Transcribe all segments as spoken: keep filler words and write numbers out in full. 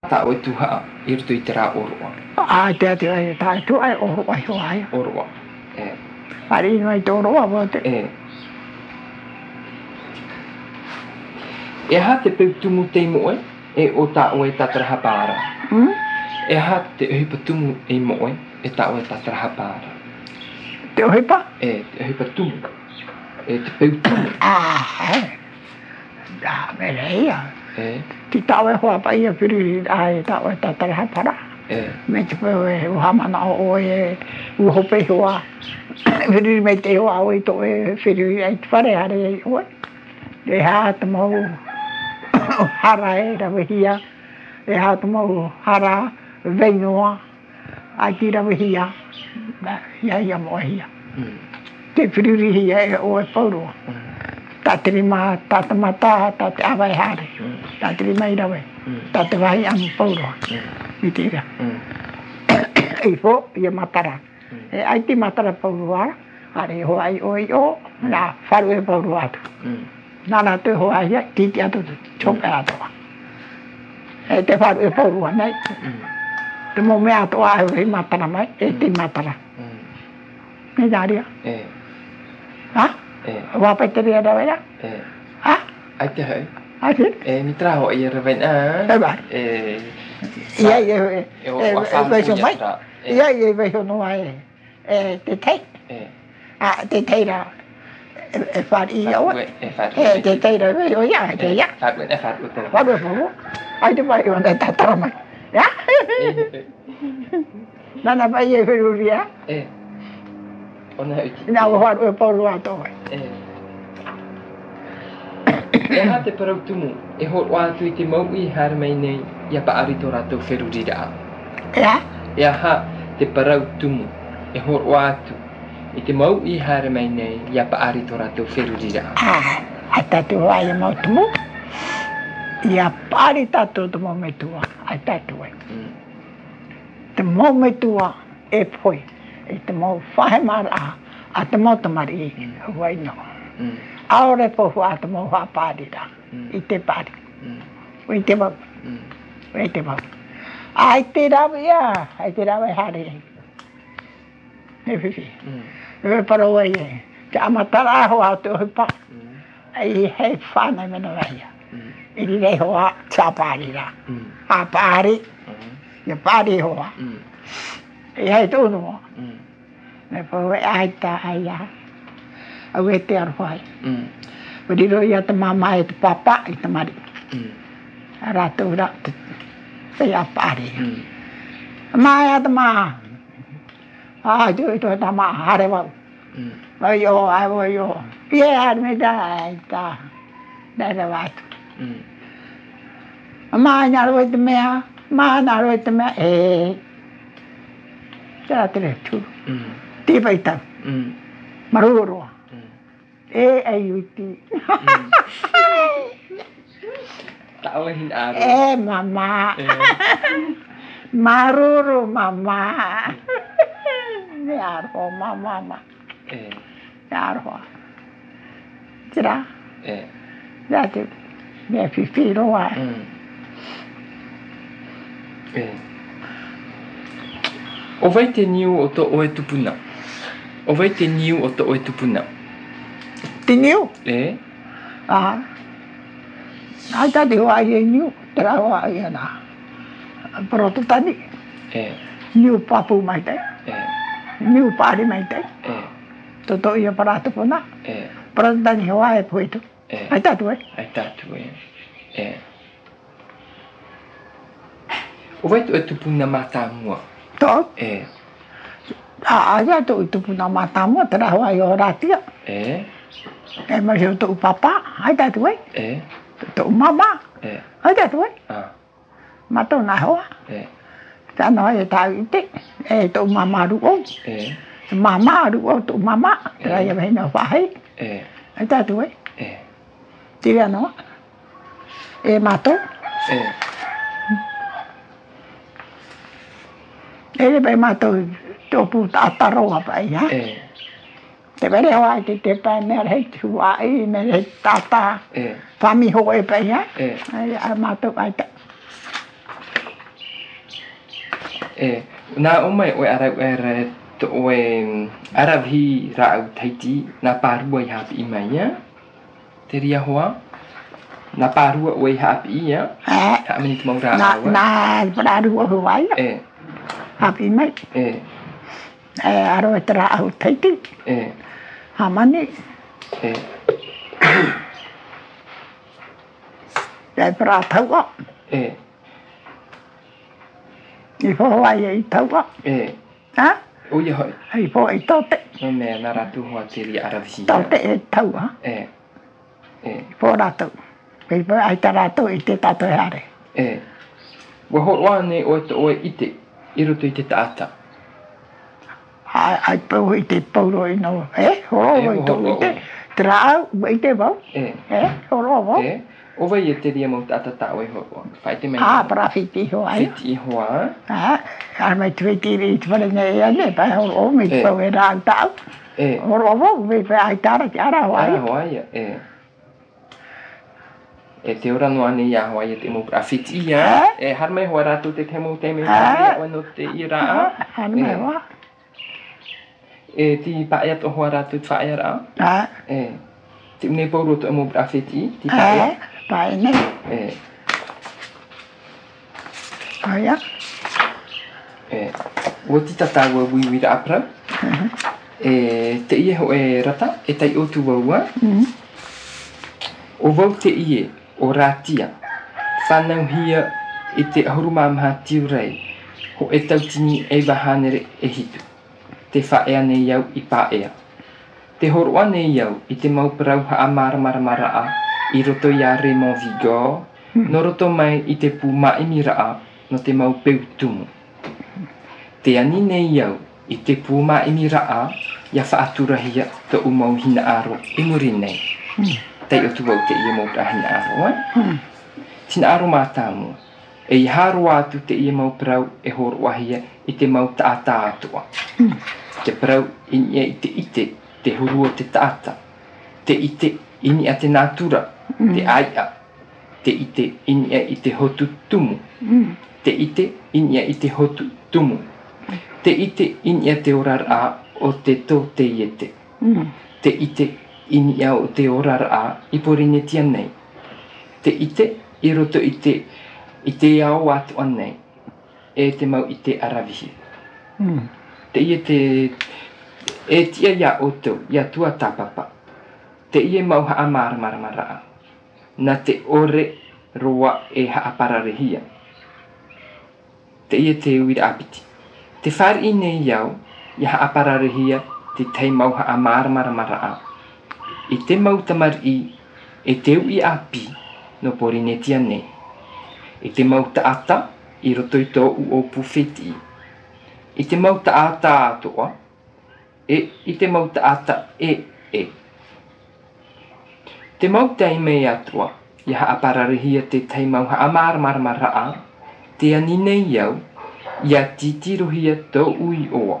ta o tu ha ir tu itera orwa a te te ai ta tu ai orwa ho ai orwa e pari no ai to orwa bo te e e ha te pe tu mu te mo e o ta o e ta tra para hm e ha te e pe tu mu e mo e ta o e ta tra para te o pa e te e pe tu e te pe tu ah da me leia e ti ta o ho pa ia piri ai ta o ta tra para e me te pe o ha mana o e u ho pe ho a piri me te ho a o to e piri ai pare are o e ha te mo hara e ra vehia e ha te mo hara vengoa a ki ra vehia na ia ia mo ia te piri hia e o e pauro ta te ma ta te mata ta te avai hare ta te mai ra ve ta te vai am pauro i te ra e fo ia matara e ai te matara pauro are ho ai o i o na faru e pauro atu nana te ho ai ti ti atu chop atu e te faru e pauro nei te mo me atu ai e matara mai e te matara me daria e ha e wa pe te ria da vera e ha ai te hai ai te e mi tra ho ia reven a e vai e ia ia e e o fa e so mai ia ia ve so no ai e te te e a te te ra e fa i o e fa e te te ra ve o ia te ia fa e fa o te fa do fu ai te vai o na ta tra mai ya nana vai e ve ria e ona e na o fa o po ro ato e e ha te parau tumu e ho wa tu i te mau i har mai nei ia pa ari to rato ferurira ya e ha te parau tumu e ho wa tu i te mau i har mai nei ia pa ari to rato ferurira ah ata tu ai mo tu ia pari tato tu mo me tua ata tu te mo me tua e foi e te mo fai mara a te mo tamari wai no ahora po fa te mo fa pari da i te pari i te mo i te mo ai te ra ia ai te ra vai hare e fifi e para o ai te amatara ho a te pa ai he fa na me no vai i le ho a cha pari da a pari ya pari ho a e ai tu no ne po ai ta ai ya a we te ar fai pedi ro ya te mama e te papa i te mari ara tu ra te ya pari ma ya te ma a tu tu ta ma hare wa wa yo ai wa yo ye ar me da ta da da wa ma nya ro te me ma na ro te me e ta te tu ti pai ta maruro e ai uti tao hin aro e mama maruro mama ne aro mama mama e aro tira e ya te me fifiro wa e o vai te niu o to o e tupuna o vai te niu o to o e tupuna te niu e ah ai ta de wa ye niu tra wa ye na pero tu tani e niu papu mai te e niu pari mai te e to to ia para tu pona e pero tani wa e poito ai ta tu e ai ta tu e e o vai te o tupuna mata mua to e a ya to tu puna mata mo tra wa yo ratia e e ma yo to papa ai ta tu e e to mama e ai ta tu e ah ma to na ho e ta no e ta ite e to mama ru o e mama ru o to mama tra ya ve no fa ai e ai ta tu e e tira no e mato e e le mato to pu ta ta ro pa ya e te vere wa te te pa me re tu wa e me re ta ta e fa mi ho e pa ya e ai a mato ai ta e na o mai o ara era to o ara vi ra au taiti na parua i hapi i mai ia te ria hoa na parua o i hapi ia ha meni te maura na awa na parua ho vai e hapi mai e e aro e tra au taiti e ha mani e e pra tau e i fo ai i tau e ha o ia hoi ai fo i tote no me na ratu hoa te ria ara vi tote e tau ha e e fo ratu pe pe ai ta ratu i te tato e are e wa ho wa ne o te o ite i roto i te taata ai ai pe i te pauro i no e ho i to i te tra i te vau e e ho ro e o vai e te ria mo tata ta o ho fai te mai ah para fiti ho ai fiti hoa ah ar mai tu ti ri tu pare ne ya ne pa ho o mi pa we ra ta e ho ro vo me pa ai ta ra ara ho ai ah hoa ia e e te ora no ani ia hoa ia te mo pra fiti ia e har mai hoa ratu te te mo te me ia o no te ira har mai wa e ti pa ia to hoa ratu fa ia ra ah e ti ne po ro to mo pra fiti ti pa ia pa ne e ai e o ti tata wa wi wi ra pra e te ie ho e rata e tai o tu wa o vau te ie o ratia whanau hia i te ahuruma maha tiurei ho e tautini e wahanere e hitu te whaea nei iau i paea te horoa nei iau i te mauparau ha a mara mara mara a i roto i a Raymond Vigo no roto mai i te pū maimi raa no te mau peu tumu te ani nei iau i te pū maimi raa ia whaaturahia to umau hina aro i muri nei tei o tu wau te ia mau hina aro ai tina aro mātamu e i haro atu te ia mau prau e horo ahia i te mau taata atua te prau ini e i te ite te hurua te taata te ite ini a te natura te aia te ite ini e i te hotu tumu te ite ini e i te hotu tumu te ite ini e te orar a o te tō te iete te ite ini e o te orar a i porine tia nei te ite i roto i te i te ao atu anei e te mau i te aravihi te ie te e tia ia o tau ia tua tapapa te ie mau ha amara mara mara a na te ore roa e ha apararehia te ie te uira apiti te whari i nei iau ia ha apararehia te tei mau ha amara mara mara a i te mau tamar i e te ui api no porine tia nei i te mau taata i roto i tō u o pufeti i te mau taata atoa e i te mau taata e e te mau tei mei atua i ha apararehia te tei mau ha amara mara mara a te ani nei iau ia titirohia tō ui oa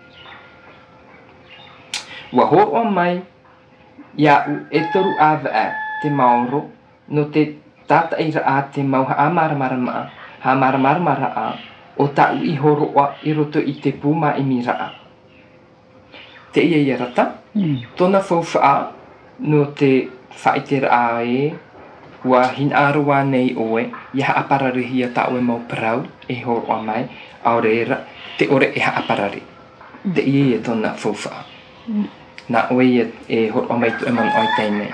wa hoa mai ia u e toru ava a te maoro no te tata ira a te mau ha amara mara maa ha amara mara mara a o ta u i horoa i roto i te puma i mira a te ia ia rata tona fauwha no te whaitera a e wa hin aroa nei oe ia ha apararehia ta oe mau parau e horoa mai aurera te ore e ha aparare te ia ia tona fauwha na oe ia e horoa mai tu e man oi teine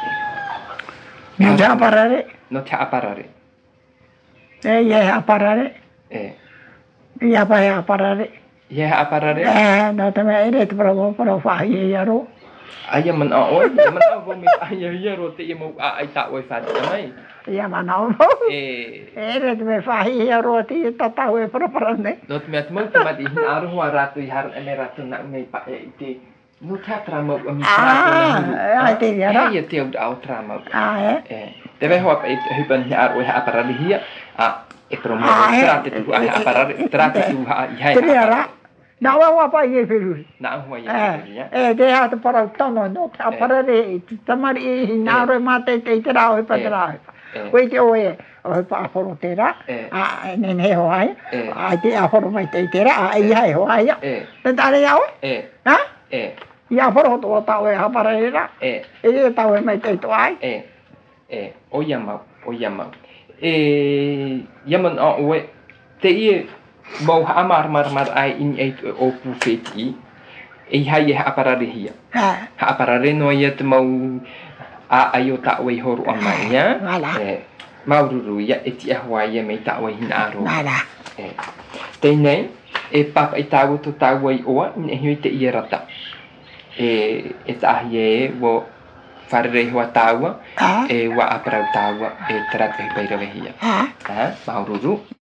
no te aparare no te aparare e ia aparare e ia pa ia aparare ia aparare e no te me ere te provo pro fa ia ro ai man a oi man a vo me ai ia ro te mo a ai ta oi fa mai ia man a e ere te me fa ia ro ti ta ta oi pro pro ne no te me mo te ma di na ro wa ratu i har e ratu na me pa e te no te tra mo a mi tra ah ai te ia ra ia te au tra mo ah e te ve ho e hipan na ro ha aparare hia a e pro mo tra te tu a aparare tra te tu ha i hai te ia ra na wa wa pa ye firu na ho ia e de ha te para tono no te aparare te tamari na ro mate te te ra oi pa tra Koe te oe, o pa aporo tera, a nene ho ai, a te aporo mai te tera, a i hai ho ai, te tare au, ha? I aporo to ta oe hapara era, e e ta oe mai te to ai. E, e, o ia mau, o ia mau. E, ia man o oe, te ie, mau ha amar mar mar ai in e o pu feti, e hai e ha apara rehia. Ha apara re no ia te mau, a ai o ta oe horu a mai, ya? E, maururu ia e ti a hoa ia mei ta oe hina aro. E, te nei, e papa i tāu to tāu ai oa, in e hui te ia rata. E, e tahi e wo wharere hoa tāua, e wa aparau tāua, e taratu he paira wehia. Ha, maururu.